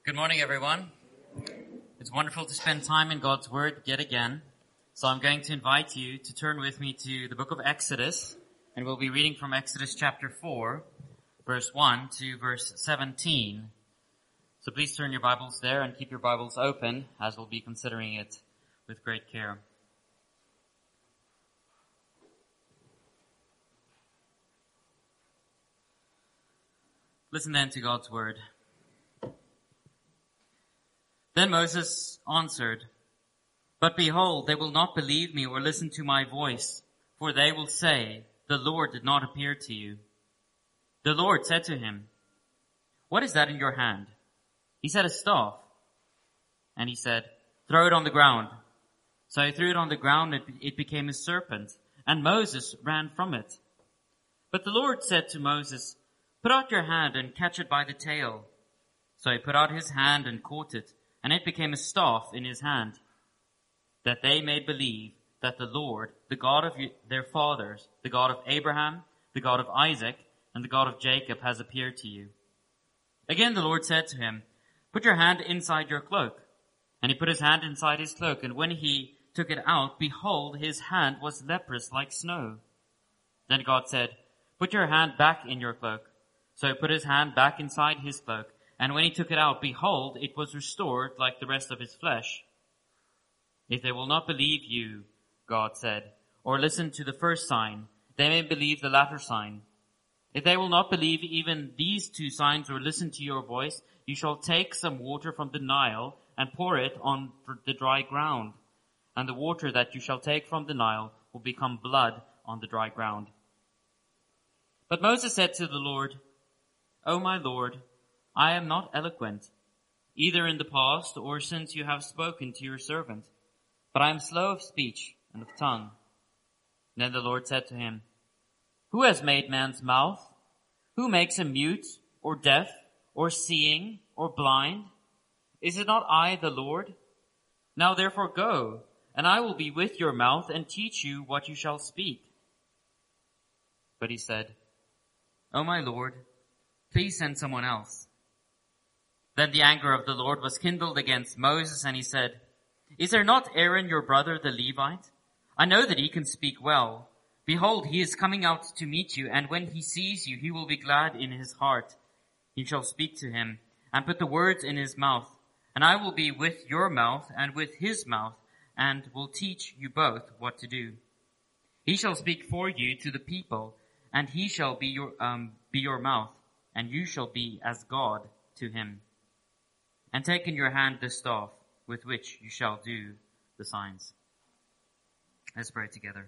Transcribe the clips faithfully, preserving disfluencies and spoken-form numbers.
Good morning, everyone. It's wonderful to spend time in God's Word yet again. So I'm going to invite you to turn with me to the book of Exodus, and we'll be reading from Exodus chapter four, verse one to verse seventeen. So please turn your Bibles there and keep your Bibles open as we'll be considering it with great care. Listen then to God's Word. Then Moses answered, "But behold, they will not believe me or listen to my voice, for they will say, 'The Lord did not appear to you.' The Lord said to him, 'What is that in your hand?' He said, 'A staff.' And he said, 'Throw it on the ground.' So he threw it on the ground, and it became a serpent, and Moses ran from it. But the Lord said to Moses, 'Put out your hand and catch it by the tail.' So he put out his hand and caught it, and it became a staff in his hand, that they may believe that the Lord, the God of their fathers, the God of Abraham, the God of Isaac, and the God of Jacob has appeared to you." Again the Lord said to him, "Put your hand inside your cloak." And he put his hand inside his cloak, and when he took it out, behold, his hand was leprous like snow. Then God said, "Put your hand back in your cloak." So he put his hand back inside his cloak, and when he took it out, behold, it was restored like the rest of his flesh. "If they will not believe you," God said, "or listen to the first sign, they may believe the latter sign. If they will not believe even these two signs or listen to your voice, you shall take some water from the Nile and pour it on the dry ground. And the water that you shall take from the Nile will become blood on the dry ground." But Moses said to the Lord, "O my Lord, I am not eloquent, either in the past or since you have spoken to your servant, but I am slow of speech and of tongue." Then the Lord said to him, "Who has made man's mouth? Who makes him mute or deaf or seeing or blind? Is it not I, the Lord? Now therefore go, and I will be with your mouth and teach you what you shall speak." But he said, "O my Lord, please send someone else." Then the anger of the Lord was kindled against Moses, and he said, "Is there not Aaron your brother, the Levite? I know that he can speak well. Behold, he is coming out to meet you, and when he sees you, he will be glad in his heart. You shall speak to him, and put the words in his mouth, and I will be with your mouth and with his mouth, and will teach you both what to do. He shall speak for you to the people, and he shall be your, um, be your mouth, and you shall be as God to him. And take in your hand the staff with which you shall do the signs." Let's pray together.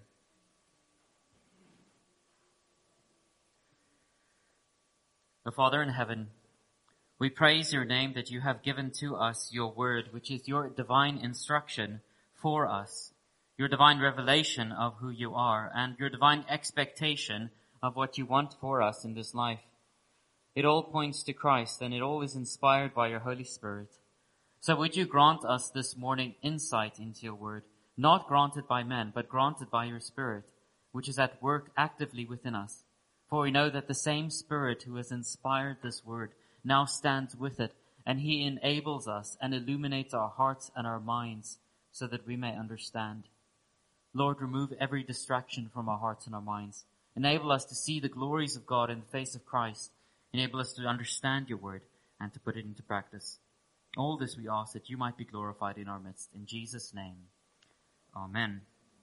O Father in heaven, we praise your name that you have given to us your word, which is your divine instruction for us, your divine revelation of who you are, and your divine expectation of what you want for us in this life. It all points to Christ, and it all is inspired by your Holy Spirit. So would you grant us this morning insight into your word, not granted by men, but granted by your Spirit, which is at work actively within us. For we know that the same Spirit who has inspired this word now stands with it, and he enables us and illuminates our hearts and our minds so that we may understand. Lord, remove every distraction from our hearts and our minds. Enable us to see the glories of God in the face of Christ. Enable us to understand your word and to put it into practice. All this we ask that you might be glorified in our midst. In Jesus' name, amen.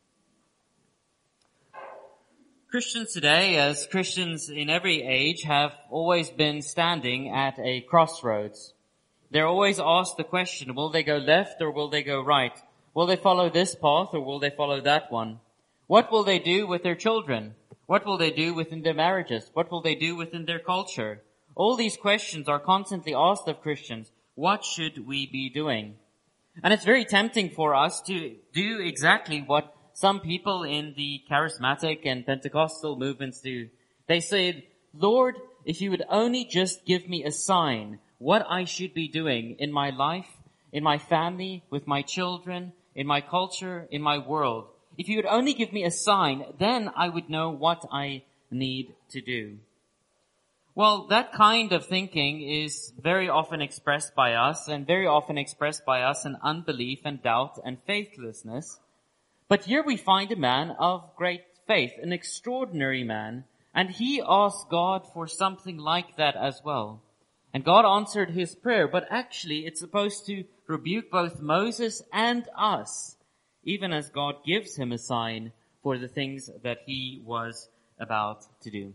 Christians today, as Christians in every age, have always been standing at a crossroads. They're always asked the question, will they go left or will they go right? Will they follow this path or will they follow that one? What will they do with their children? What will they do within their marriages? What will they do within their culture? All these questions are constantly asked of Christians. What should we be doing? And it's very tempting for us to do exactly what some people in the charismatic and Pentecostal movements do. They say, "Lord, if you would only just give me a sign what I should be doing in my life, in my family, with my children, in my culture, in my world. If you would only give me a sign, then I would know what I need to do." Well, that kind of thinking is very often expressed by us, and very often expressed by us in unbelief and doubt and faithlessness. But here we find a man of great faith, an extraordinary man, and he asked God for something like that as well. And God answered his prayer, but actually it's supposed to rebuke both Moses and us, even as God gives him a sign for the things that he was about to do.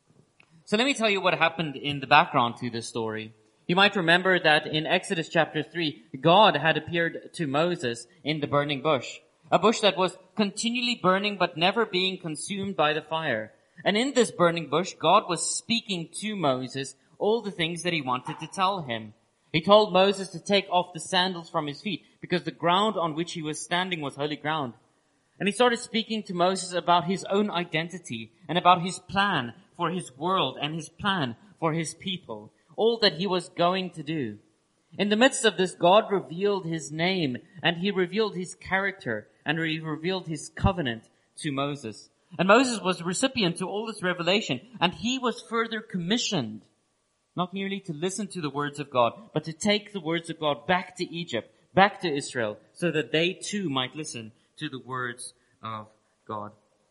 So let me tell you what happened in the background to this story. You might remember that in Exodus chapter three, God had appeared to Moses in the burning bush. A bush that was continually burning but never being consumed by the fire. And in this burning bush, God was speaking to Moses all the things that he wanted to tell him. He told Moses to take off the sandals from his feet because the ground on which he was standing was holy ground. And he started speaking to Moses about his own identity and about his plan for his world and his plan for his people, all that he was going to do. In the midst of this, God revealed his name and he revealed his character and he revealed his covenant to Moses. And Moses was the recipient to all this revelation, and he was further commissioned not merely to listen to the words of God, but to take the words of God back to Egypt, back to Israel, so that they too might listen to the words of God.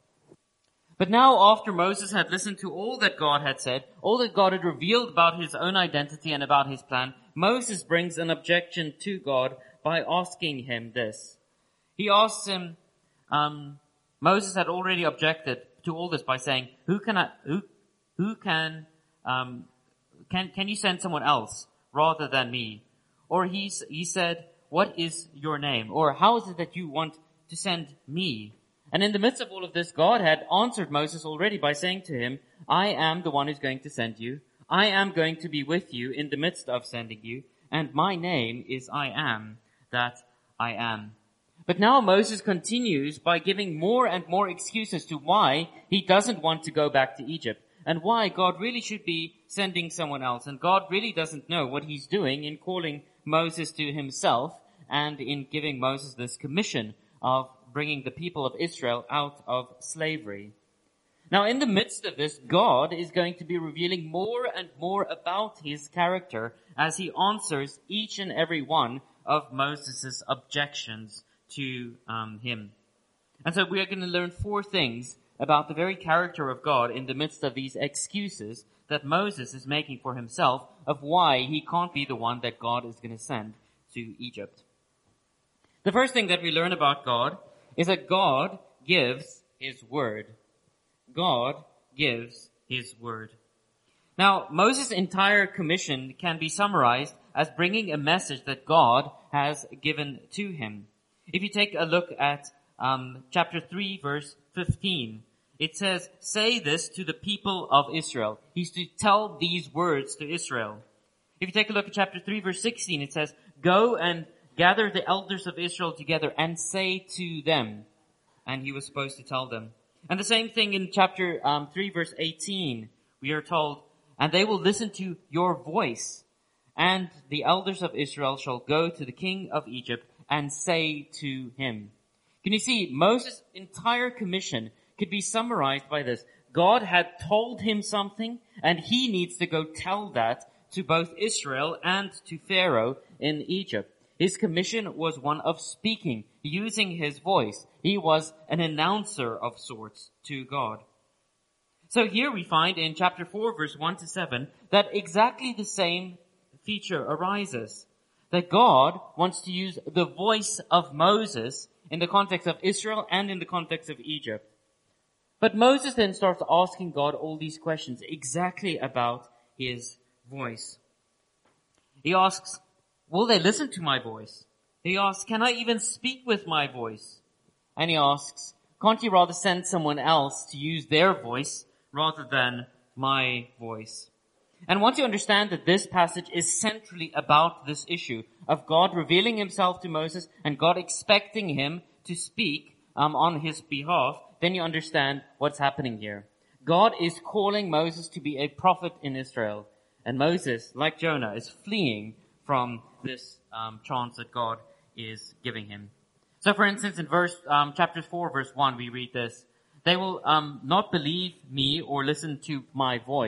But now, after Moses had listened to all that God had said, all that God had revealed about his own identity and about his plan, Moses brings an objection to God by asking him this. He asks him, um, Moses had already objected to all this by saying, "Who can I, who, who can, um, can, can you send someone else rather than me?" Or he he said, "What is your name?" Or "How is it that you want to send me?" And in the midst of all of this, God had answered Moses already by saying to him, "I am the one who's going to send you. I am going to be with you in the midst of sending you. And my name is I am that I am." But now Moses continues by giving more and more excuses to why he doesn't want to go back to Egypt and why God really should be sending someone else. And God really doesn't know what he's doing in calling Moses to himself and in giving Moses this commission of bringing the people of Israel out of slavery. Now, in the midst of this, God is going to be revealing more and more about his character as he answers each and every one of Moses' objections to um, him. And so we are going to learn four things about the very character of God in the midst of these excuses that Moses is making for himself of why he can't be the one that God is going to send to Egypt. The first thing that we learn about God is that God gives his word. God gives his word. Now, Moses' entire commission can be summarized as bringing a message that God has given to him. If you take a look at um, chapter three, verse fifteen, it says, "Say this to the people of Israel." He's to tell these words to Israel. If you take a look at chapter three, verse sixteen, it says, "Go and gather the elders of Israel together and say to them." And he was supposed to tell them. And the same thing in chapter um, three, verse eighteen, we are told, "And they will listen to your voice, and the elders of Israel shall go to the king of Egypt and say to him." Can you see, Moses' entire commission could be summarized by this. God had told him something, and he needs to go tell that to both Israel and to Pharaoh in Egypt. His commission was one of speaking, using his voice. He was an announcer of sorts to God. So here we find in chapter four, verse one to seven, that exactly the same feature arises. That God wants to use the voice of Moses in the context of Israel and in the context of Egypt. But Moses then starts asking God all these questions exactly about his voice. He asks, will they listen to my voice? He asks, can I even speak with my voice? And he asks, can't you rather send someone else to use their voice rather than my voice? And once you understand that this passage is centrally about this issue of God revealing himself to Moses and God expecting him to speak um, on his behalf, then you understand what's happening here. God is calling Moses to be a prophet in Israel. And Moses, like Jonah, is fleeing from this um, chance that God is giving him. So for instance, in verse um, chapter four, verse one, we read this. They will um, not believe me or listen to my voice,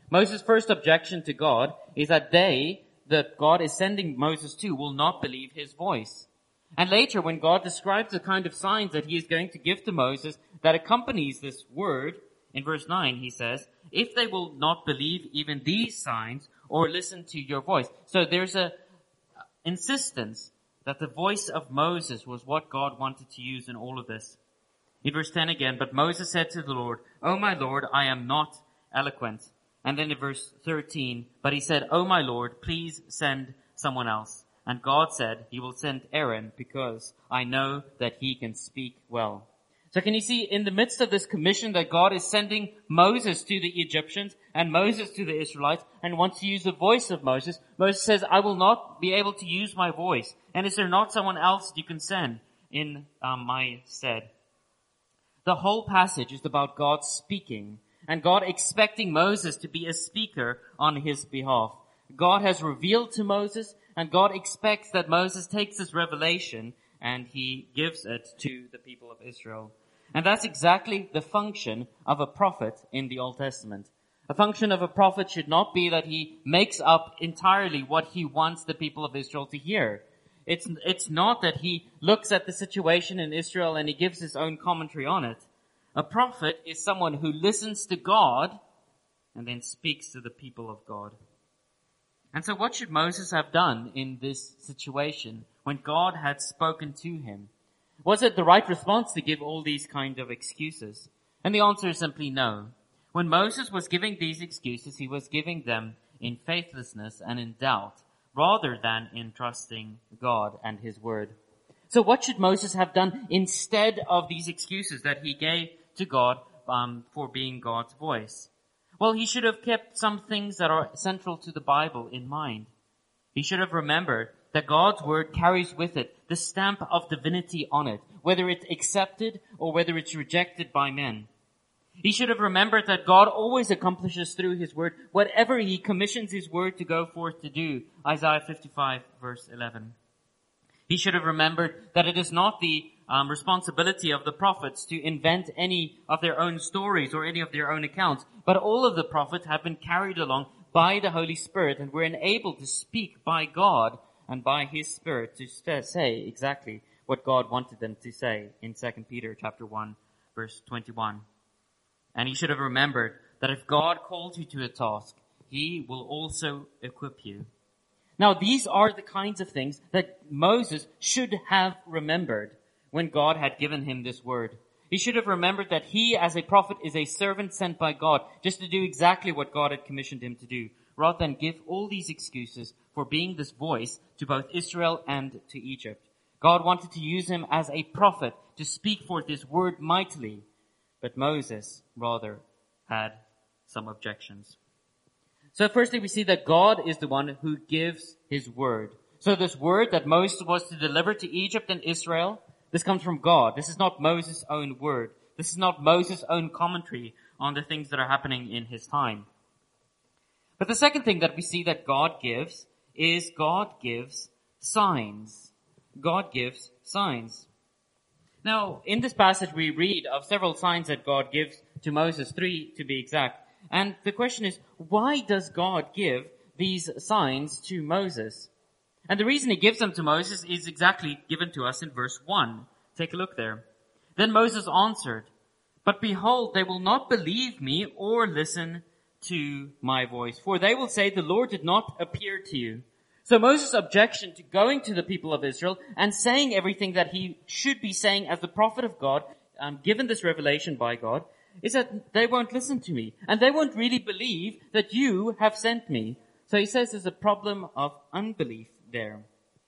Moses' first objection to God is that they, that God is sending Moses to, will not believe his voice. And later, when God describes the kind of signs that he is going to give to Moses that accompanies this word, in verse nine, he says, if they will not believe even these signs or listen to your voice. So there's a insistence that the voice of Moses was what God wanted to use in all of this. In verse ten again, but Moses said to the Lord, "O my Lord, I am not eloquent." And then in verse thirteen, but he said, "O my Lord, please send someone else." And God said, "He will send Aaron because I know that he can speak well." So can you see, in the midst of this commission that God is sending Moses to the Egyptians and Moses to the Israelites and wants to use the voice of Moses, Moses says, "I will not be able to use my voice. And is there not someone else you can send in um, my stead?" The whole passage is about God speaking and God expecting Moses to be a speaker on his behalf. God has revealed to Moses, and God expects that Moses takes this revelation and he gives it to the people of Israel. And that's exactly the function of a prophet in the Old Testament. A function of a prophet should not be that he makes up entirely what he wants the people of Israel to hear. It's, it's not that he looks at the situation in Israel and he gives his own commentary on it. A prophet is someone who listens to God and then speaks to the people of God. And so what should Moses have done in this situation when God had spoken to him? Was it the right response to give all these kind of excuses? And the answer is simply no. When Moses was giving these excuses, he was giving them in faithlessness and in doubt, rather than in trusting God and his word. So what should Moses have done instead of these excuses that he gave to God um, for being God's voice? Well, he should have kept some things that are central to the Bible in mind. He should have remembered that God's word carries with it the stamp of divinity on it, whether it's accepted or whether it's rejected by men. He should have remembered that God always accomplishes through his word whatever he commissions his word to go forth to do. Isaiah fifty-five verse eleven. He should have remembered that it is not the um, responsibility of the prophets to invent any of their own stories or any of their own accounts, but all of the prophets have been carried along by the Holy Spirit and were enabled to speak by God and by his Spirit to say exactly what God wanted them to say in Second Peter chapter one verse twenty-one. And he should have remembered that if God calls you to a task, he will also equip you. Now, these are the kinds of things that Moses should have remembered when God had given him this word. He should have remembered that he, as a prophet, is a servant sent by God just to do exactly what God had commissioned him to do, rather than give all these excuses for being this voice to both Israel and to Egypt. God wanted to use him as a prophet to speak forth his word mightily, but Moses, rather, had some objections. So firstly, we see that God is the one who gives his word. So this word that Moses was to deliver to Egypt and Israel, this comes from God. This is not Moses' own word. This is not Moses' own commentary on the things that are happening in his time. But the second thing that we see that God gives is God gives signs. God gives signs. Now, in this passage we read of several signs that God gives to Moses, three to be exact. And the question is, why does God give these signs to Moses? And the reason he gives them to Moses is exactly given to us in verse one. Take a look there. Then Moses answered, "But behold, they will not believe me or listen to my voice, for they will say, the Lord did not appear to you." So Moses' objection to going to the people of Israel and saying everything that he should be saying as the prophet of God, um, given this revelation by God, is that they won't listen to me. And they won't really believe that you have sent me. So he says there's a problem of unbelief there.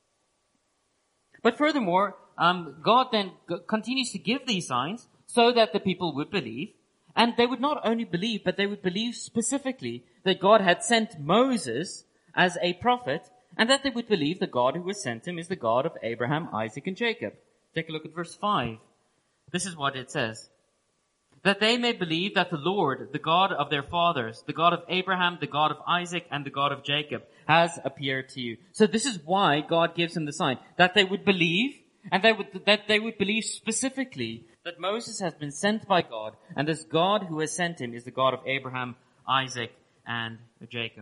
But furthermore, um, God then g- continues to give these signs so that the people would believe. And they would not only believe, but they would believe specifically that God had sent Moses as a prophet, and that they would believe the God who has sent him is the God of Abraham, Isaac, and Jacob. Take a look at verse five. This is what it says. "That they may believe that the Lord, the God of their fathers, the God of Abraham, the God of Isaac, and the God of Jacob, has appeared to you." So this is why God gives them the sign. That they would believe, and they would, that they would believe specifically that Moses has been sent by God, and this God who has sent him is the God of Abraham, Isaac, and Jacob.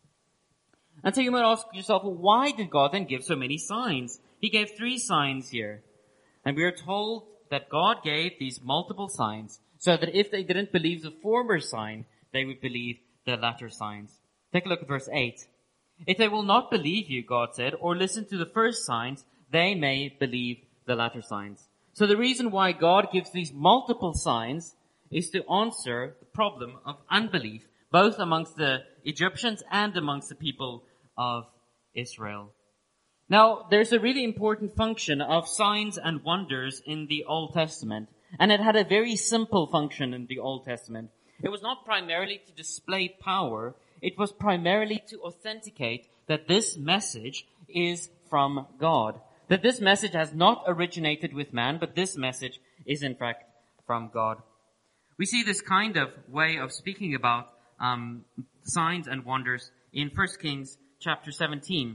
And so you might ask yourself, well, why did God then give so many signs? He gave three signs here. And we are told that God gave these multiple signs so that if they didn't believe the former sign, they would believe the latter signs. Take a look at verse eight. If they will not believe you, God said, or listen to the first signs, they may believe the latter signs. So the reason why God gives these multiple signs is to answer the problem of unbelief, both amongst the Egyptians and amongst the people of Israel. Now, there's a really important function of signs and wonders in the Old Testament, and it had a very simple function in the Old Testament. It was not primarily to display power, it was primarily to authenticate that this message is from God. That this message has not originated with man, but this message is in fact from God. We see this kind of way of speaking about um, signs and wonders in First Kings chapter seventeen.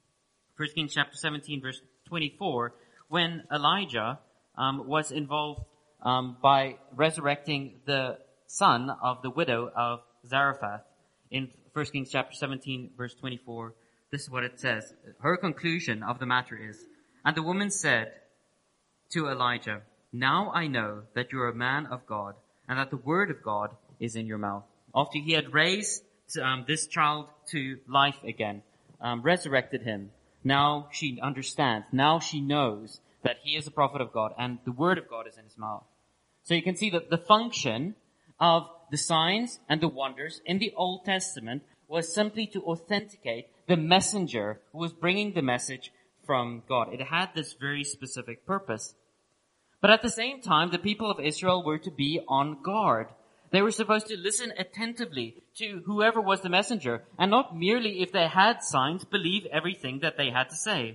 First Kings chapter seventeen, verse twenty-four, when Elijah um, was involved um, by resurrecting the son of the widow of Zarephath. In First Kings chapter seventeen, verse twenty-four, this is what it says. Her conclusion of the matter is, "And the woman said to Elijah, 'Now I know that you are a man of God, and that the word of God is in your mouth.'" After he had raised um, this child to life again, um, resurrected him, now she understands, now she knows that he is a prophet of God, and the word of God is in his mouth. So you can see that the function of the signs and the wonders in the Old Testament was simply to authenticate the messenger who was bringing the message from God. It had this very specific purpose. But at the same time, the people of Israel were to be on guard. They were supposed to listen attentively to whoever was the messenger, and not merely, if they had signs, believe everything that they had to say.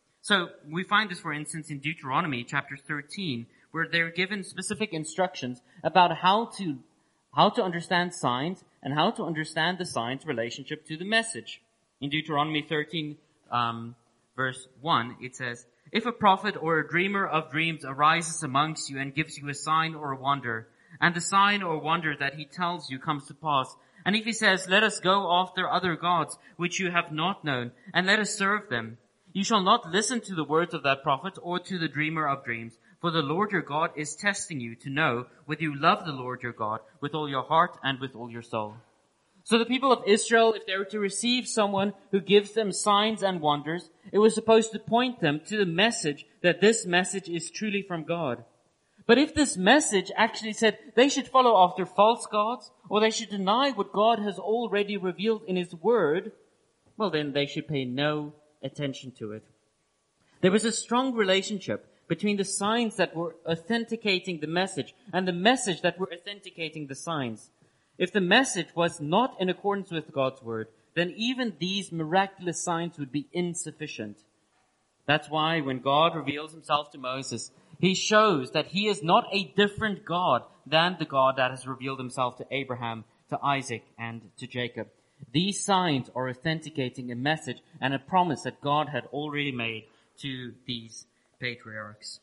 So we find this, for instance, in Deuteronomy chapter thirteen, where they're given specific instructions about how to how to understand signs and how to understand the signs' relationship to the message. In Deuteronomy thirteen, um, verse one, it says, "If a prophet or a dreamer of dreams arises amongst you and gives you a sign or a wonder, and the sign or wonder that he tells you comes to pass, and if he says, 'Let us go after other gods which you have not known, and let us serve them,' you shall not listen to the words of that prophet or to the dreamer of dreams, for the Lord your God is testing you to know whether you love the Lord your God with all your heart and with all your soul." So the people of Israel, if they were to receive someone who gives them signs and wonders, it was supposed to point them to the message that this message is truly from God. But if this message actually said they should follow after false gods, or they should deny what God has already revealed in His Word, well then they should pay no attention to it. There was a strong relationship between the signs that were authenticating the message and the message that were authenticating the signs. If the message was not in accordance with God's Word, then even these miraculous signs would be insufficient. That's why when God reveals Himself to Moses, He shows that He is not a different God than the God that has revealed Himself to Abraham, to Isaac, and to Jacob. These signs are authenticating a message and a promise that God had already made to these patriarchs.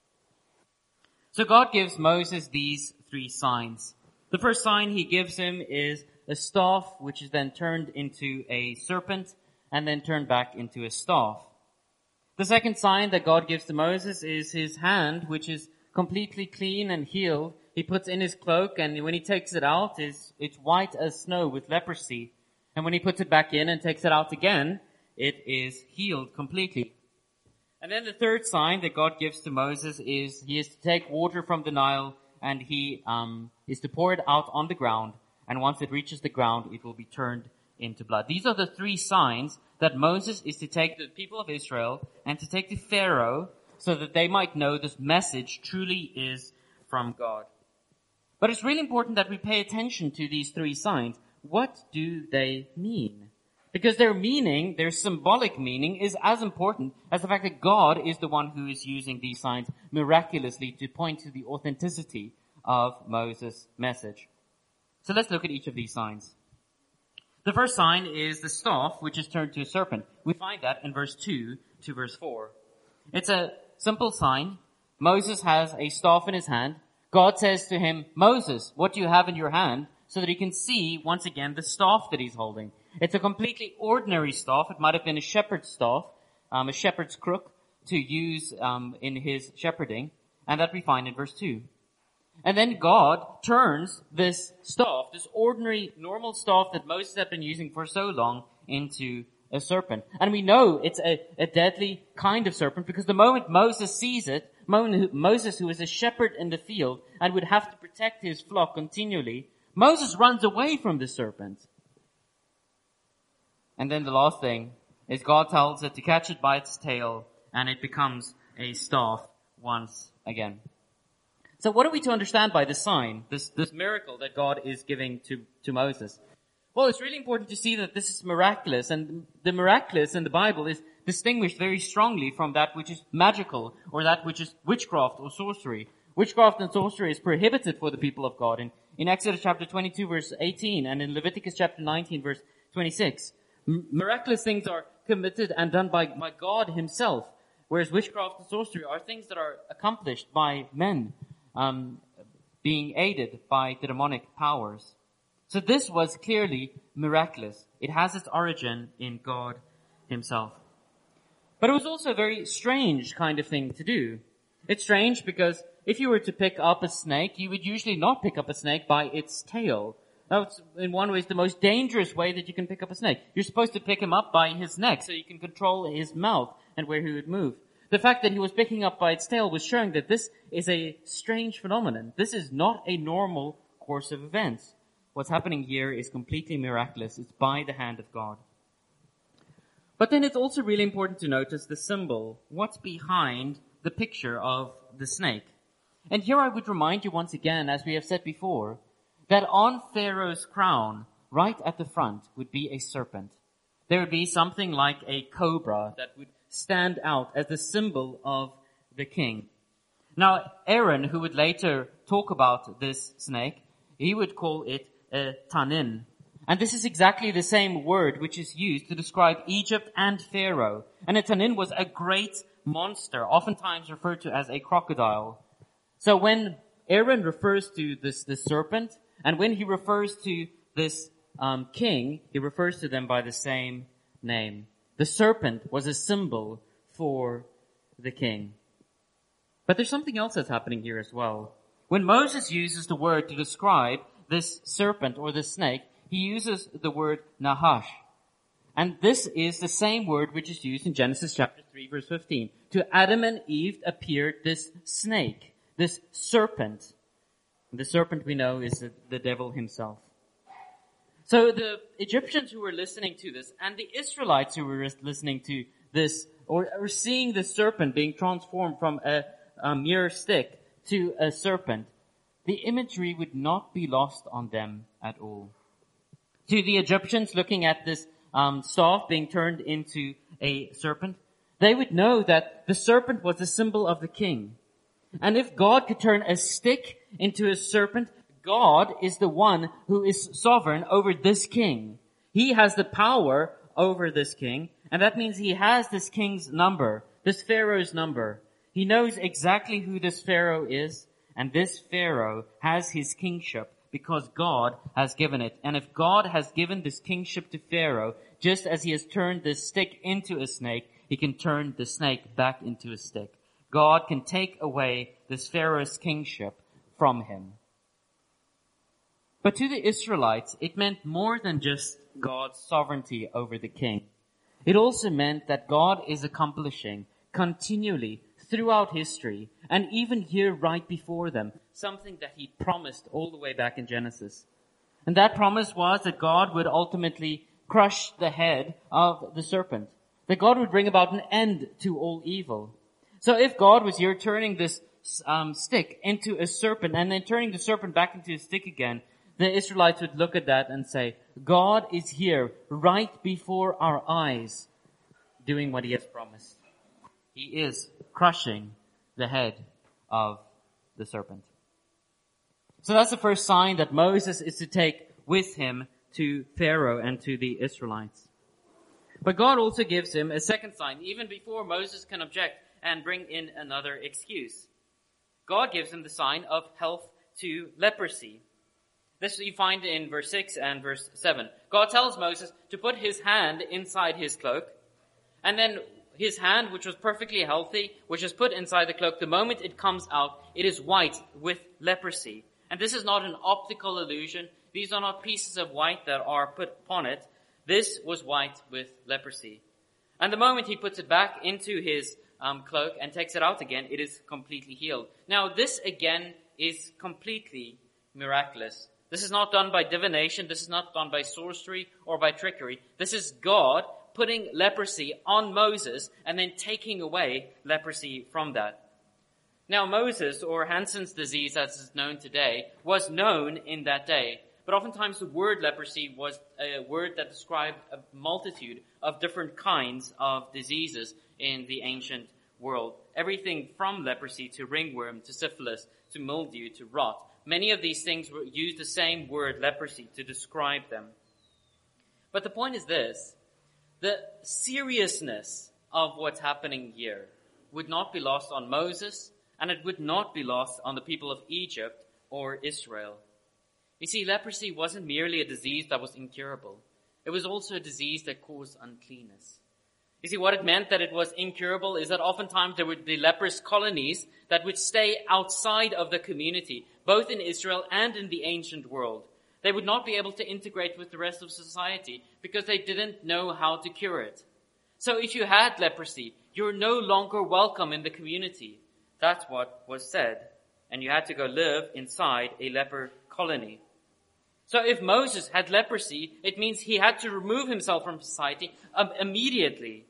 So God gives Moses these three signs. The first sign He gives him is a staff, which is then turned into a serpent and then turned back into a staff. The second sign that God gives to Moses is his hand, which is completely clean and healed. He puts in his cloak, and when he takes it out, it's, it's white as snow with leprosy. And when he puts it back in and takes it out again, it is healed completely. And then the third sign that God gives to Moses is he is to take water from the Nile, and he um, is to pour it out on the ground. And once it reaches the ground, it will be turned into blood. These are the three signs that Moses is to take to the people of Israel and to take to Pharaoh so that they might know this message truly is from God. But it's really important that we pay attention to these three signs. What do they mean? Because their meaning, their symbolic meaning, is as important as the fact that God is the one who is using these signs miraculously to point to the authenticity of Moses' message. So let's look at each of these signs. The first sign is the staff, which is turned to a serpent. We find that in verse two to verse four. It's a simple sign. Moses has a staff in his hand. God says to him, "Moses, what do you have in your hand?" so that he can see, once again, the staff that he's holding. It's a completely ordinary staff. It might have been a shepherd's staff, um, a shepherd's crook to use um, in his shepherding, and that we find in verse two. And then God turns this staff, this ordinary, normal staff that Moses had been using for so long, into a serpent. And we know it's a, a deadly kind of serpent because the moment Moses sees it, Moses, who is a shepherd in the field and would have to protect his flock continually, Moses runs away from the serpent. And then the last thing is God tells it to catch it by its tail, and it becomes a staff once again. So what are we to understand by this sign, this, this miracle that God is giving to, to Moses? Well, it's really important to see that this is miraculous, and the miraculous in the Bible is distinguished very strongly from that which is magical or that which is witchcraft or sorcery. Witchcraft and sorcery is prohibited for the people of God in, in Exodus chapter twenty-two verse eighteen and in Leviticus chapter nineteen verse twenty-six. M- miraculous things are committed and done by, by God himself, whereas witchcraft and sorcery are things that are accomplished by men, um, being aided by the demonic powers. So this was clearly miraculous. It has its origin in God himself. But it was also a very strange kind of thing to do. It's strange because if you were to pick up a snake, you would usually not pick up a snake by its tail. That's in one way the most dangerous way that you can pick up a snake. You're supposed to pick him up by his neck so you can control his mouth and where he would move. The fact that he was picking up by its tail was showing that this is a strange phenomenon. This is not a normal course of events. What's happening here is completely miraculous. It's by the hand of God. But then it's also really important to notice the symbol, what's behind the picture of the snake. And here I would remind you once again, as we have said before, that on Pharaoh's crown, right at the front, would be a serpent. There would be something like a cobra that would stand out as the symbol of the king. Now, Aaron, who would later talk about this snake, he would call it a tanin. And this is exactly the same word which is used to describe Egypt and Pharaoh. And a tanin was a great monster, oftentimes referred to as a crocodile. So when Aaron refers to this, this serpent, and when he refers to this um, king, he refers to them by the same name. The serpent was a symbol for the king. But there's something else that's happening here as well. When Moses uses the word to describe this serpent or this snake, he uses the word nahash. And this is the same word which is used in Genesis chapter three verse fifteen. To Adam and Eve appeared this snake, this serpent. And the serpent we know is the, the devil himself. So the Egyptians who were listening to this and the Israelites who were listening to this or, or seeing the serpent being transformed from a, a mere stick to a serpent, the imagery would not be lost on them at all. To the Egyptians looking at this um, staff being turned into a serpent, they would know that the serpent was the symbol of the king. And if God could turn a stick into a serpent, God is the one who is sovereign over this king. He has the power over this king, and that means he has this king's number, this Pharaoh's number. He knows exactly who this Pharaoh is, and this Pharaoh has his kingship because God has given it. And if God has given this kingship to Pharaoh, just as he has turned this stick into a snake, he can turn the snake back into a stick. God can take away this Pharaoh's kingship from him. But to the Israelites, it meant more than just God's sovereignty over the king. It also meant that God is accomplishing continually throughout history, and even here right before them, something that he promised all the way back in Genesis. And that promise was that God would ultimately crush the head of the serpent. That God would bring about an end to all evil. So if God was here turning this um, stick into a serpent and then turning the serpent back into a stick again, the Israelites would look at that and say, God is here right before our eyes doing what he has promised. He is crushing the head of the serpent. So that's the first sign that Moses is to take with him to Pharaoh and to the Israelites. But God also gives him a second sign, even before Moses can object and bring in another excuse. God gives him the sign of health to leprosy. This you find in verse six and verse seven. God tells Moses to put his hand inside his cloak, and then his hand, which was perfectly healthy, which is put inside the cloak, the moment it comes out, it is white with leprosy. And this is not an optical illusion. These are not pieces of white that are put upon it. This was white with leprosy. And the moment he puts it back into his um, cloak and takes it out again, it is completely healed. Now, this again is completely miraculous. This is not done by divination. This is not done by sorcery or by trickery. This is God putting leprosy on Moses and then taking away leprosy from that. Now, Moses, or Hansen's disease as is known today, was known in that day. But oftentimes the word leprosy was a word that described a multitude of different kinds of diseases in the ancient world. Everything from leprosy to ringworm to syphilis to mildew to rot. Many of these things were used the same word, leprosy, to describe them. But the point is this: the seriousness of what's happening here would not be lost on Moses, and it would not be lost on the people of Egypt or Israel. You see, leprosy wasn't merely a disease that was incurable. It was also a disease that caused uncleanness. You see, what it meant that it was incurable is that oftentimes there were the leprous colonies that would stay outside of the community, both in Israel and in the ancient world. They would not be able to integrate with the rest of society because they didn't know how to cure it. So if you had leprosy, you're no longer welcome in the community. That's what was said. And you had to go live inside a leper colony. So if Moses had leprosy, it means he had to remove himself from society um, immediately.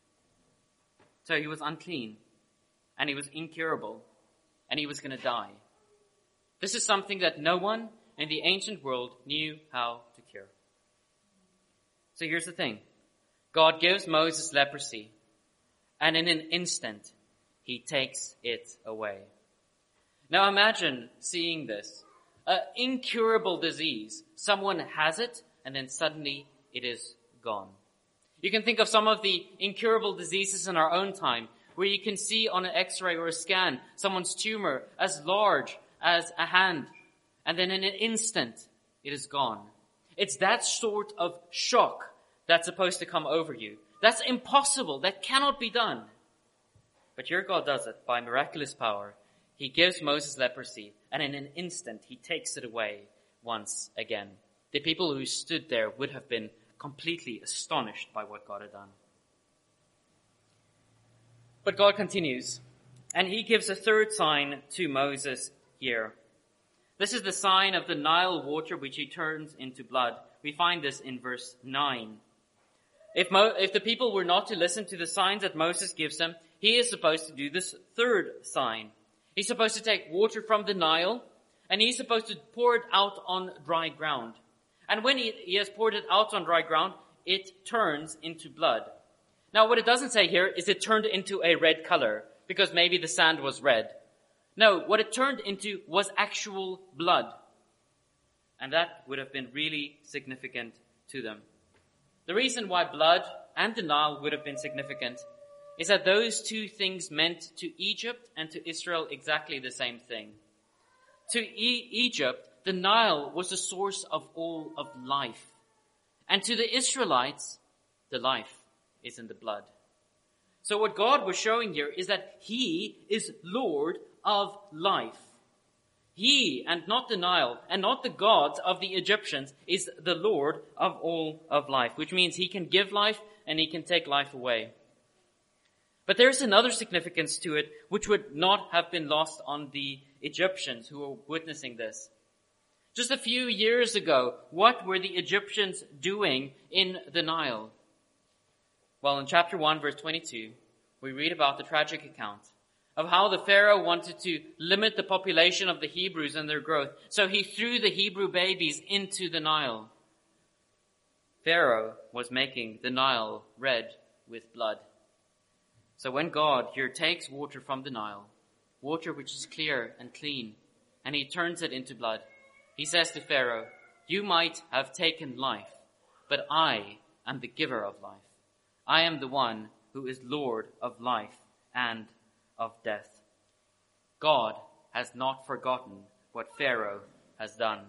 So he was unclean, and he was incurable, and he was going to die. This is something that no one in the ancient world knew how to cure. So here's the thing. God gives Moses leprosy, and in an instant, he takes it away. Now imagine seeing this. An incurable disease. Someone has it, and then suddenly it is gone. You can think of some of the incurable diseases in our own time, where you can see on an x-ray or a scan someone's tumor as large as a hand, and then in an instant it is gone. It's that sort of shock that's supposed to come over you. That's impossible. That cannot be done. But your God does it by miraculous power. He gives Moses leprosy, and in an instant he takes it away once again. The people who stood there would have been completely astonished by what God had done. But God continues, and he gives a third sign to Moses here. This is the sign of the Nile water which he turns into blood. We find this in verse nine. If, Mo- if the people were not to listen to the signs that Moses gives them, he is supposed to do this third sign. He's supposed to take water from the Nile, and he's supposed to pour it out on dry ground. And when he, he has poured it out on dry ground, it turns into blood. Now, what it doesn't say here is it turned into a red color, because maybe the sand was red. No, what it turned into was actual blood. And that would have been really significant to them. The reason why blood and the Nile would have been significant is that those two things meant to Egypt and to Israel exactly the same thing. To e- Egypt, the Nile was the source of all of life. And to the Israelites, the life is in the blood. So what God was showing here is that he is Lord of life. He, and not the Nile, and not the gods of the Egyptians, is the Lord of all of life, which means he can give life and he can take life away. But there's another significance to it which would not have been lost on the Egyptians who were witnessing this. Just a few years ago, what were the Egyptians doing in the Nile? Well, in chapter one, verse twenty-two, we read about the tragic account of how the Pharaoh wanted to limit the population of the Hebrews and their growth. So he threw the Hebrew babies into the Nile. Pharaoh was making the Nile red with blood. So when God here takes water from the Nile, water which is clear and clean, and he turns it into blood, he says to Pharaoh, "You might have taken life, but I am the giver of life. I am the one who is Lord of life and of death." God has not forgotten what Pharaoh has done.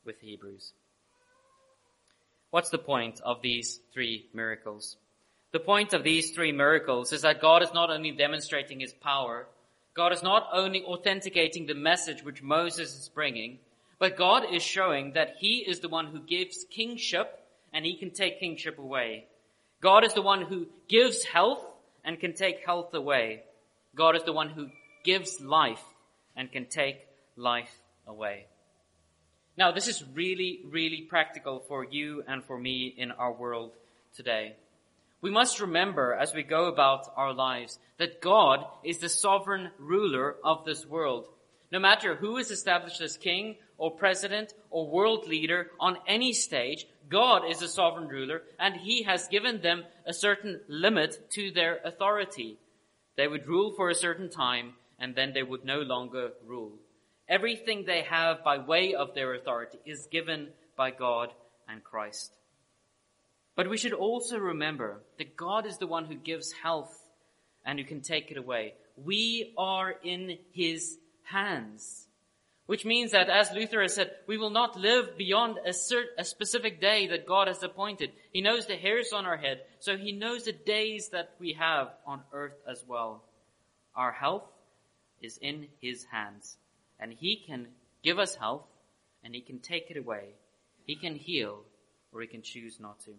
with the Hebrews. What's the point of these three miracles? The point of these three miracles is that God is not only demonstrating his power, God is not only authenticating the message which Moses is bringing, but God is showing that he is the one who gives kingship and he can take kingship away. God is the one who gives health and can take health away. God is the one who gives life and can take life away. Now, this is really, really practical for you and for me in our world today. We must remember as we go about our lives that God is the sovereign ruler of this world. No matter who is established as king or president or world leader on any stage, God is the sovereign ruler and he has given them a certain limit to their authority. They would rule for a certain time and then they would no longer rule. Everything they have by way of their authority is given by God and Christ. But we should also remember that God is the one who gives health and who can take it away. We are in his hands, which means that, as Luther has said, we will not live beyond a, cert- a specific day that God has appointed. He knows the hairs on our head, so he knows the days that we have on earth as well. Our health is in his hands, and he can give us health, and he can take it away. He can heal, or he can choose not to.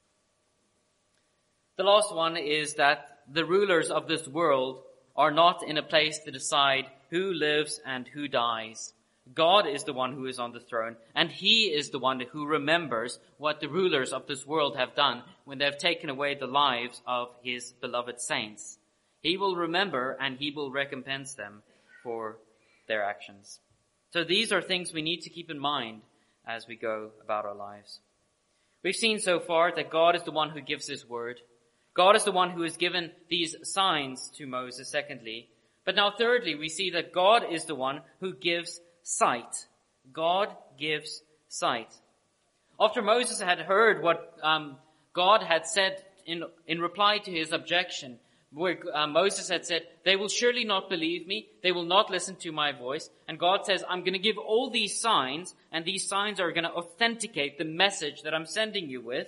The last one is that the rulers of this world are not in a place to decide who lives and who dies. God is the one who is on the throne, and he is the one who remembers what the rulers of this world have done when they have taken away the lives of his beloved saints. He will remember and he will recompense them for their actions. So these are things we need to keep in mind as we go about our lives. We've seen so far that God is the one who gives his word. God is the one who has given these signs to Moses, secondly. But now thirdly, we see that God is the one who gives sight. God gives sight. After Moses had heard what um, God had said in, in reply to his objection, where uh, Moses had said, they will surely not believe me, they will not listen to my voice. And God says, I'm going to give all these signs, and these signs are going to authenticate the message that I'm sending you with.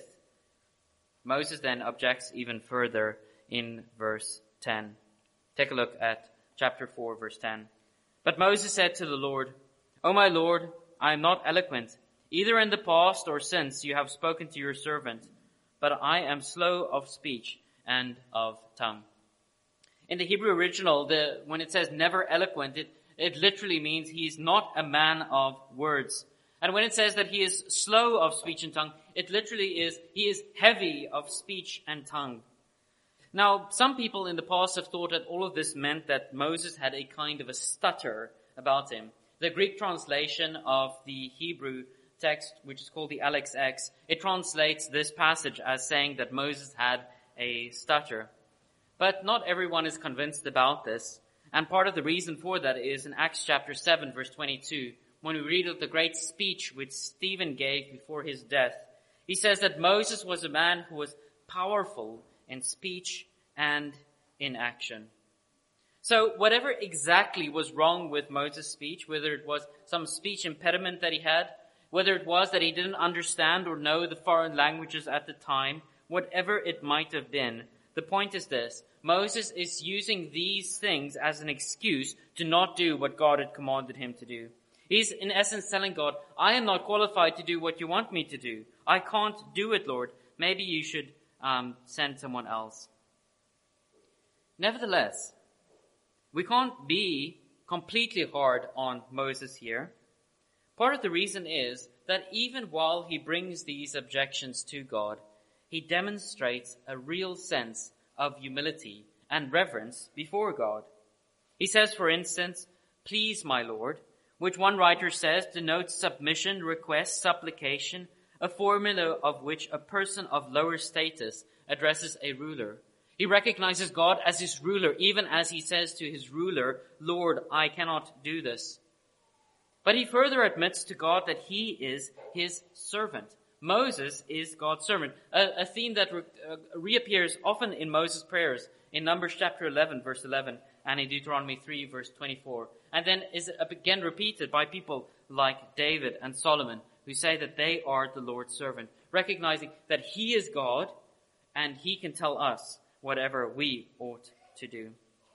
Moses then objects even further in verse ten. Take a look at chapter four, verse ten. But Moses said to the Lord, O my Lord, I am not eloquent. Either in the past or since you have spoken to your servant, but I am slow of speech and of tongue. In the Hebrew original, the, when it says never eloquent, it, it literally means he's not a man of words. And when it says that he is slow of speech and tongue, it literally is, he is heavy of speech and tongue. Now, some people in the past have thought that all of this meant that Moses had a kind of a stutter about him. The Greek translation of the Hebrew text, which is called the L X X, it translates this passage as saying that Moses had a stutter. But not everyone is convinced about this. And part of the reason for that is in Acts chapter seven, verse twenty-two, when we read of the great speech which Stephen gave before his death. He says that Moses was a man who was powerful in speech and in action. So whatever exactly was wrong with Moses' speech, whether it was some speech impediment that he had, whether it was that he didn't understand or know the foreign languages at the time, whatever it might have been, the point is this: Moses is using these things as an excuse to not do what God had commanded him to do. He's in essence telling God, I am not qualified to do what you want me to do. I can't do it, Lord. Maybe you should um, send someone else. Nevertheless, we can't be completely hard on Moses here. Part of the reason is that even while he brings these objections to God, he demonstrates a real sense of humility and reverence before God. He says, for instance, please, my Lord, which one writer says denotes submission, request, supplication, a formula of which a person of lower status addresses a ruler. He recognizes God as his ruler, even as he says to his ruler, Lord, I cannot do this. But he further admits to God that he is his servant. Moses is God's servant, a, a theme that re, uh, reappears often in Moses' prayers in Numbers chapter eleven, verse eleven, and in Deuteronomy three, verse twenty-four. And then is again repeated by people like David and Solomon, who say that they are the Lord's servant, recognizing that he is God and he can tell us whatever we ought to do.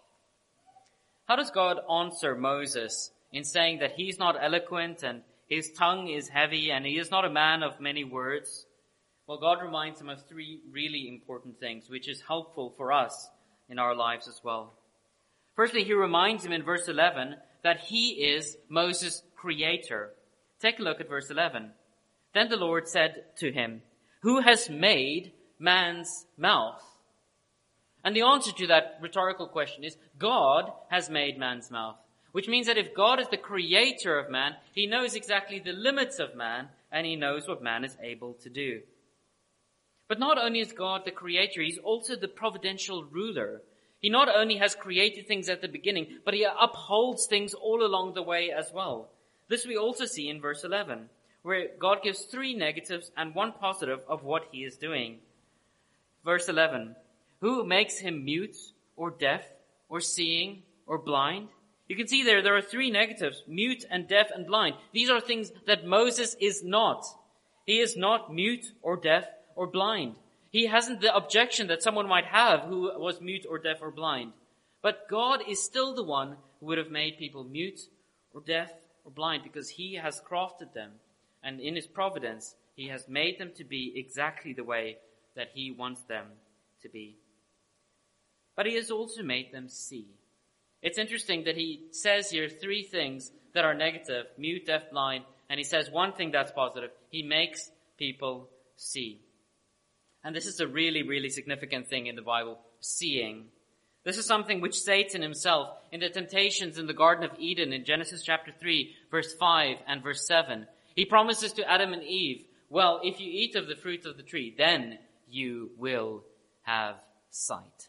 How does God answer Moses in saying that he's not eloquent and his tongue is heavy and he is not a man of many words? Well, God reminds him of three really important things, which is helpful for us in our lives as well. Firstly, he reminds him in verse eleven that he is Moses' creator. Take a look at verse eleven. Then the Lord said to him, "Who has made man's mouth?" And the answer to that rhetorical question is God has made man's mouth, which means that if God is the creator of man, he knows exactly the limits of man and he knows what man is able to do. But not only is God the creator, he's also the providential ruler. He not only has created things at the beginning, but he upholds things all along the way as well. This we also see in verse eleven, where God gives three negatives and one positive of what he is doing. Verse eleven, who makes him mute or deaf or seeing or blind? You can see there, there are three negatives, mute and deaf and blind. These are things that Moses is not. He is not mute or deaf or blind. He hasn't the objection that someone might have who was mute or deaf or blind. But God is still the one who would have made people mute or deaf or blind because he has crafted them. And in his providence, he has made them to be exactly the way that he wants them to be. But he has also made them see. It's interesting that he says here three things that are negative, mute, deaf, blind, and he says one thing that's positive. He makes people see. And this is a really, really significant thing in the Bible, seeing. This is something which Satan himself, in the temptations in the Garden of Eden in Genesis chapter three, verse five and verse seven, he promises to Adam and Eve, well, if you eat of the fruit of the tree, then you will have sight.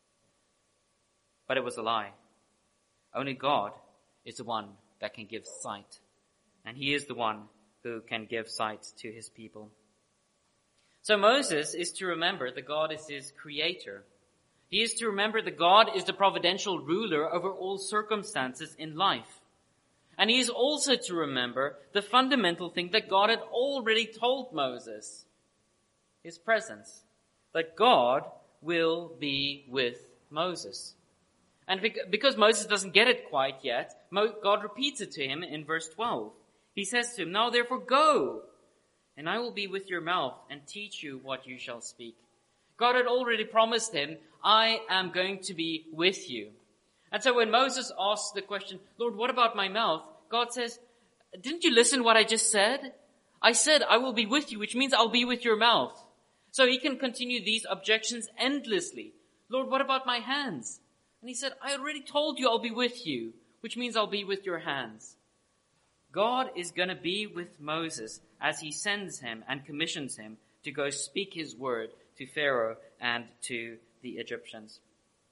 But it was a lie. Only God is the one that can give sight. And he is the one who can give sight to his people. So Moses is to remember that God is his creator. He is to remember that God is the providential ruler over all circumstances in life. And he is also to remember the fundamental thing that God had already told Moses. His presence. That God will be with Moses. And because Moses doesn't get it quite yet, God repeats it to him in verse twelve. He says to him, "Now therefore go, and I will be with your mouth and teach you what you shall speak." God had already promised him, I am going to be with you. And so when Moses asks the question, "Lord, what about my mouth?" God says, "Didn't you listen what I just said? I said I will be with you, which means I'll be with your mouth." So he can continue these objections endlessly. "Lord, what about my hands?" And he said, "I already told you I'll be with you, which means I'll be with your hands." God is going to be with Moses as he sends him and commissions him to go speak his word to Pharaoh and to the Egyptians.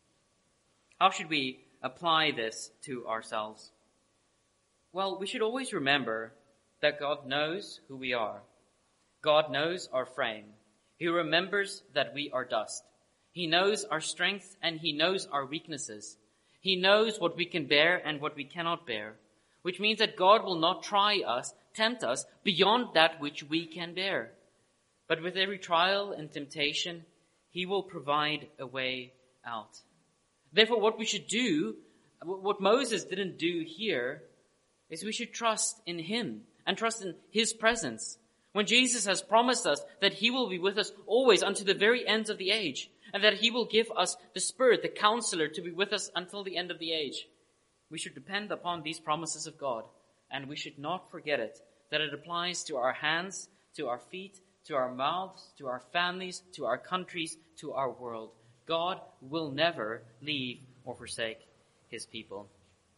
How should we apply this to ourselves? Well, we should always remember that God knows who we are. God knows our frame. He remembers that we are dust. He knows our strength and he knows our weaknesses. He knows what we can bear and what we cannot bear, which means that God will not try us, tempt us beyond that which we can bear. But with every trial and temptation, he will provide a way out. Therefore, what we should do, what Moses didn't do here, is we should trust in him and trust in his presence. When Jesus has promised us that he will be with us always unto the very ends of the age, and that he will give us the Spirit, the Counselor, to be with us until the end of the age, we should depend upon these promises of God, and we should not forget it, that it applies to our hands, to our feet, to our mouths, to our families, to our countries, to our world. God will never leave or forsake his people.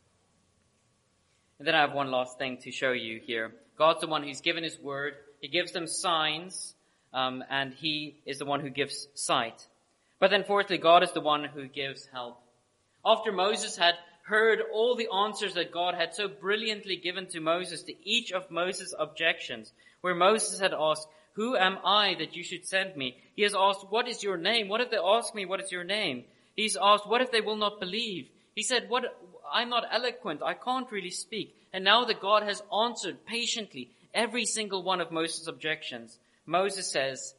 And then I have one last thing to show you here. God's the one who's given his word. He gives them signs, um, and he is the one who gives sight. But then fourthly, God is the one who gives help. After Moses had heard all the answers that God had so brilliantly given to Moses to each of Moses' objections, where Moses had asked, "Who am I that you should send me?" He has asked, "What is your name?" What if they ask me, "What is your name?" He's asked, "What if they will not believe?" He said, "What? I'm not eloquent. I can't really speak." And now that God has answered patiently every single one of Moses' objections, Moses says,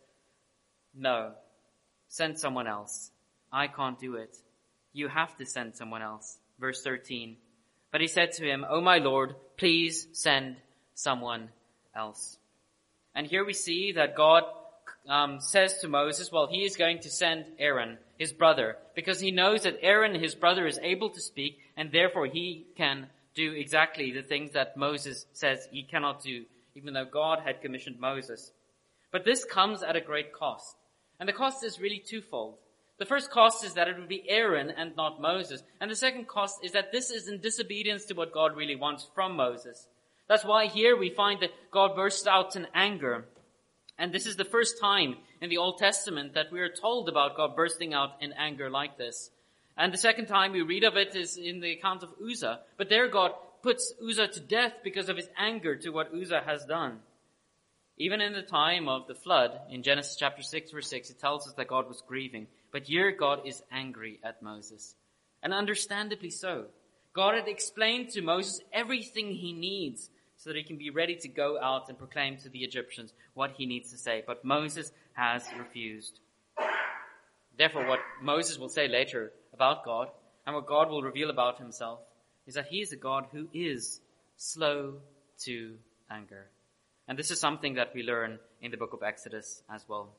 no, send someone else. I can't do it. You have to send someone else. Verse thirteen. But he said to him, O my Lord, please send someone else. And here we see that God um, says to Moses, well, he is going to send Aaron, his brother, because he knows that Aaron, his brother, is able to speak, and therefore he can do exactly the things that Moses says he cannot do, even though God had commissioned Moses. But this comes at a great cost. And the cost is really twofold. The first cost is that it would be Aaron and not Moses. And the second cost is that this is in disobedience to what God really wants from Moses. That's why here we find that God bursts out in anger. And this is the first time in the Old Testament that we are told about God bursting out in anger like this. And the second time we read of it is in the account of Uzzah. But there God puts Uzzah to death because of his anger to what Uzzah has done. Even in the time of the flood, in Genesis chapter six, verse six, it tells us that God was grieving. But here God is angry at Moses. And understandably so. God had explained to Moses everything he needs so that he can be ready to go out and proclaim to the Egyptians what he needs to say. But Moses has refused. Therefore, what Moses will say later about God and what God will reveal about himself is that he is a God who is slow to anger. And this is something that we learn in the book of Exodus as well.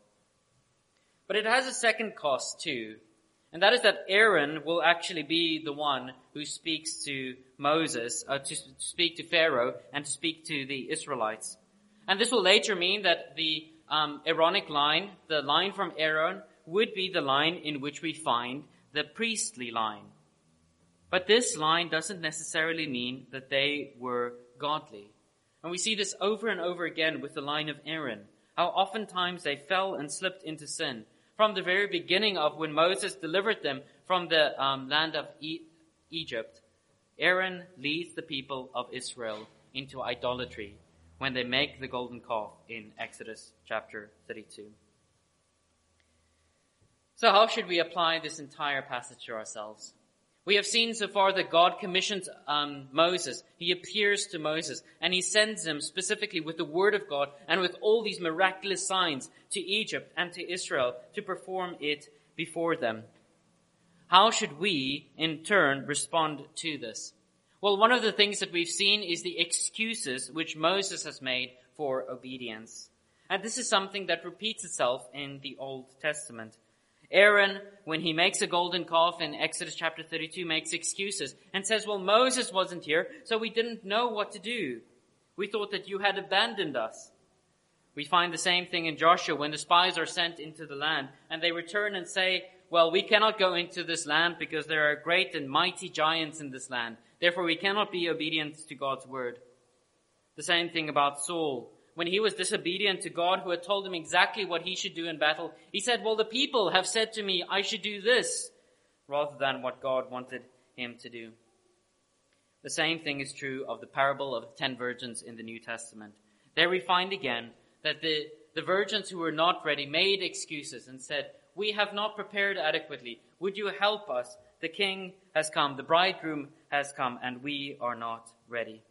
But it has a second cost too. And that is that Aaron will actually be the one who speaks to Moses, uh, to speak to Pharaoh and to speak to the Israelites. And this will later mean that the um, Aaronic line, the line from Aaron, would be the line in which we find the priestly line. But this line doesn't necessarily mean that they were godly. And we see this over and over again with the line of Aaron, how oftentimes they fell and slipped into sin. From the very beginning of when Moses delivered them from the um, land of e- Egypt, Aaron leads the people of Israel into idolatry when they make the golden calf in Exodus chapter thirty-two. So how should we apply this entire passage to ourselves? We have seen so far that God commissions um, Moses. He appears to Moses and he sends him specifically with the word of God and with all these miraculous signs to Egypt and to Israel to perform it before them. How should we, in turn, respond to this? Well, one of the things that we've seen is the excuses which Moses has made for obedience. And this is something that repeats itself in the Old Testament. Aaron, when he makes a golden calf in Exodus chapter thirty-two, makes excuses and says, well, Moses wasn't here, so we didn't know what to do. We thought that you had abandoned us. We find the same thing in Joshua when the spies are sent into the land and they return and say, well, we cannot go into this land because there are great and mighty giants in this land. Therefore, we cannot be obedient to God's word. The same thing about Saul. When he was disobedient to God, who had told him exactly what he should do in battle, he said, well, the people have said to me, I should do this, rather than what God wanted him to do. The same thing is true of the parable of the ten virgins in the New Testament. There we find again that the, the virgins who were not ready made excuses and said, we have not prepared adequately. Would you help us? The king has come, the bridegroom has come, and we are not ready.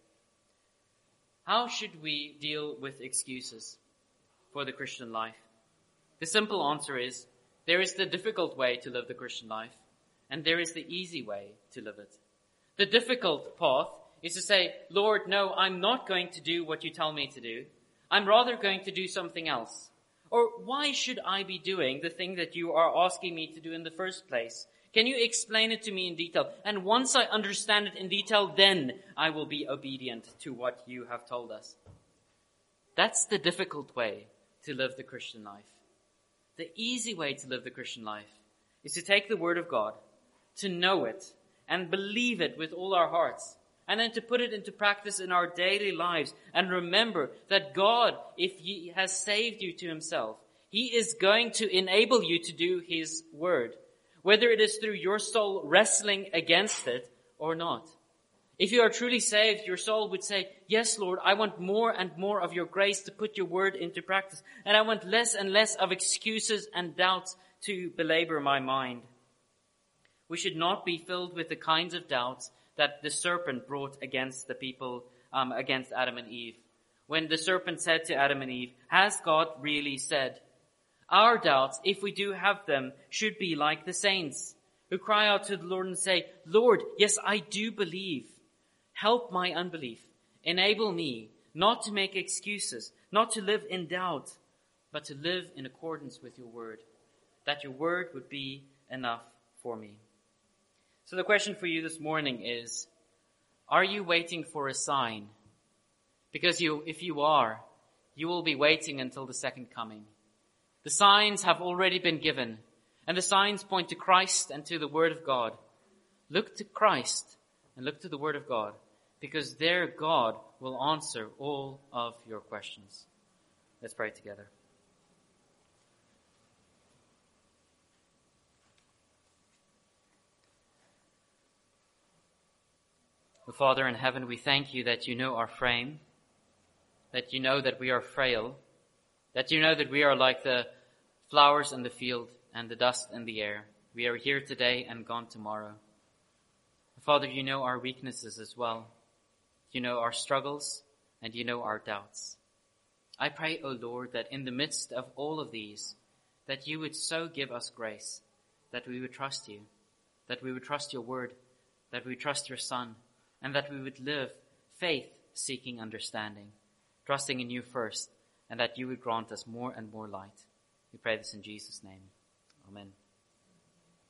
How should we deal with excuses for the Christian life? The simple answer is, there is the difficult way to live the Christian life, and there is the easy way to live it. The difficult path is to say, Lord, no, I'm not going to do what you tell me to do. I'm rather going to do something else. Or why should I be doing the thing that you are asking me to do in the first place? Can you explain it to me in detail? And once I understand it in detail, then I will be obedient to what you have told us. That's the difficult way to live the Christian life. The easy way to live the Christian life is to take the word of God, to know it, and believe it with all our hearts, and then to put it into practice in our daily lives, and remember that God, if He has saved you to Himself, He is going to enable you to do His word, whether it is through your soul wrestling against it or not. If you are truly saved, your soul would say, yes, Lord, I want more and more of your grace to put your word into practice. And I want less and less of excuses and doubts to belabor my mind. We should not be filled with the kinds of doubts that the serpent brought against the people, um, against Adam and Eve. when the serpent said to Adam and Eve, has God really said? Our doubts, if we do have them, should be like the saints who cry out to the Lord and say, Lord, yes, I do believe. Help my unbelief. Enable me not to make excuses, not to live in doubt, but to live in accordance with your word, that your word would be enough for me. So the question for you this morning is, are you waiting for a sign? Because you, if you are, you will be waiting until the second coming. The signs have already been given, and the signs point to Christ and to the word of God. Look to Christ and look to the word of God, because there God will answer all of your questions. Let's pray together. Oh, Father in heaven, we thank you that you know our frame, that you know that we are frail, that you know that we are like the flowers in the field and the dust in the air. We are here today and gone tomorrow. Father, you know our weaknesses as well. You know our struggles and you know our doubts. I pray, O Lord, that in the midst of all of these, that you would so give us grace, that we would trust you, that we would trust your word, that we would trust your Son, and that we would live faith-seeking understanding, trusting in you first, and that you would grant us more and more light. We pray this in Jesus' name. Amen.